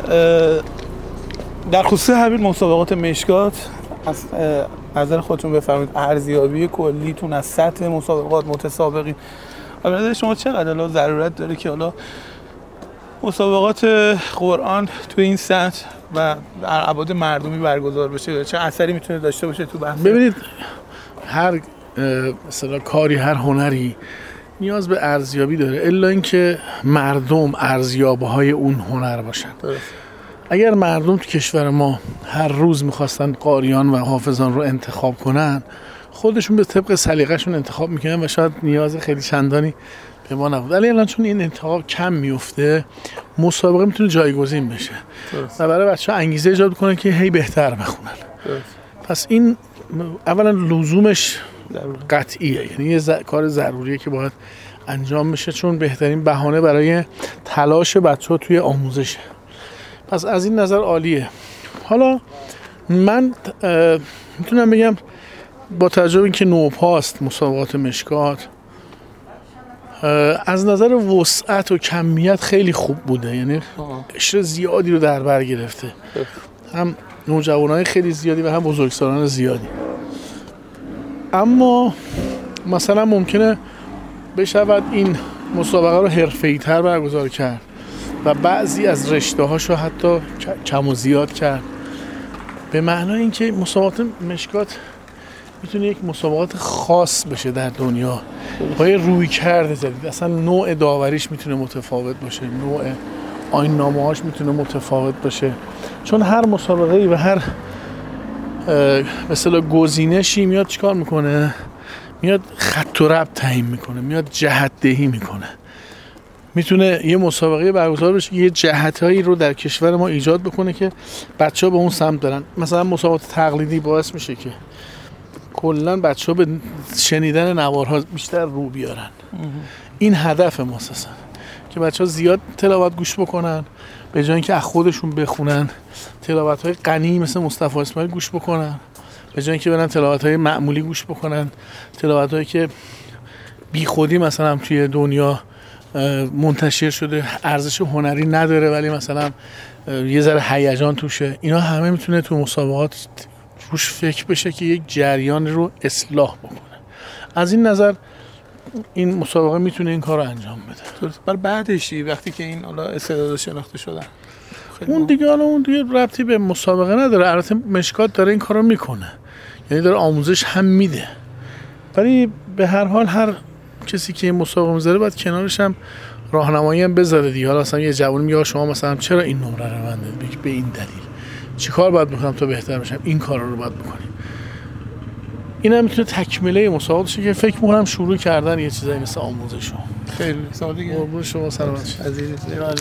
در خصوص همین مسابقات مشکات از نظر خودتون بفرمایید ارزیابی کلیتون از سطح مسابقات متسابقین به نظر شما چقدر ضرورت داره که حالا مسابقات قرآن تو این سطح و در ابعاد مردمی برگزار بشه؟ چه اثری میتونه داشته باشه تو بحث؟ ببینید هر مثلا کاری، هر هنری نیاز به ارزیابی داره، الا اینکه مردم ارزیابهای اون هنر باشن. اگر مردم تو کشور ما هر روز میخواستن قاریان و حافظان رو انتخاب کنن، خودشون به طبق سلیقه‌شون انتخاب میکنن و شاید نیاز خیلی چندانی به ما نبود. ولی الان چون این انتخاب کم میفته، مسابقه میتونه جایگزین بشه و برای بچه‌ها انگیزه ایجاد کنه که هی بهتر بخونن. پس این اولا لزومش قطعیه، یعنی یه کار ضروریه که باید انجام بشه، چون بهترین بهانه برای تلاش بچه‌ها توی آموزشه. پس از این نظر عالیه. حالا من میتونم بگم با توجه به اینکه نوپاست مسابقات مشکات، از نظر وسعت و کمیت خیلی خوب بوده، یعنی قشر زیادی رو در بر گرفته، هم نوجوانای خیلی زیادی و هم بزرگسالان زیادی. اما مثلا ممکنه بشود این مسابقه رو حرفه‌ای‌تر برگزار کرد و بعضی از رشته‌هاشو حتی کم و زیاد کرد، به معنای اینکه مسابقات مشکات میتونه یک مسابقات خاص بشه در دنیا با یه رویکرد جدید. اصلا نوع داوریش میتونه متفاوت باشه، نوع آیین‌نامه‌هاش میتونه متفاوت باشه، چون هر مسابقه‌ای و هر مثلا گزینشی میاد چیکار میکنه؟ میاد خط و ربط تعیین میکنه، میاد جهت دهی میکنه. میتونه یه مسابقه برگزار بشه یه جهتایی رو در کشور ما ایجاد بکنه که بچه‌ها به اون سمت برن. مثلا مسابقات تقلیدی باعث میشه که کلا بچه‌ها به شنیدن نوارها بیشتر رو بیارن. این هدف ما اساسا، که بچه‌ها زیاد تلاوت گوش بکنن، به جای اینکه از خودشون بخونن تلاوت‌های غنی مثل مصطفی اسماعیل گوش بکنن، به جای اینکه برن تلاوت‌های معمولی گوش بکنن، تلاوت‌هایی که بیخودی مثلا توی دنیا منتشر شده، ارزش هنری نداره ولی مثلا یه ذره هیجان توشه، اینا همه میتونه تو مسابقات روش فکر بشه که یک جریان رو اصلاح بکنه. از این نظر این مسابقه میتونه این کار رو انجام بده. برای بعدشی وقتی که این حالا استعداد شناخته شدن، اون دیگه ربطی به مسابقه نداره. البته مشکات داره این کارو میکنه، یعنی داره آموزش هم میده، ولی به هر حال هر کسی که این مسابقه میذاره باید کنارش هم راهنمایی هم بذاره دیگه. حالا مثلا یه جوون میگه شما مثلا چرا این نمره رو من دادید، به این دلیل چیکار باید بکنم تا بهتر بشم، این کارا رو باید بکنیم. این هم میتونه تکمیله مسابقه باشه که فکر می‌کنم شروع کردن یه چیزایی مثل آموزش. خیلی سال دیگه. قربون شما، سلامت. عزیز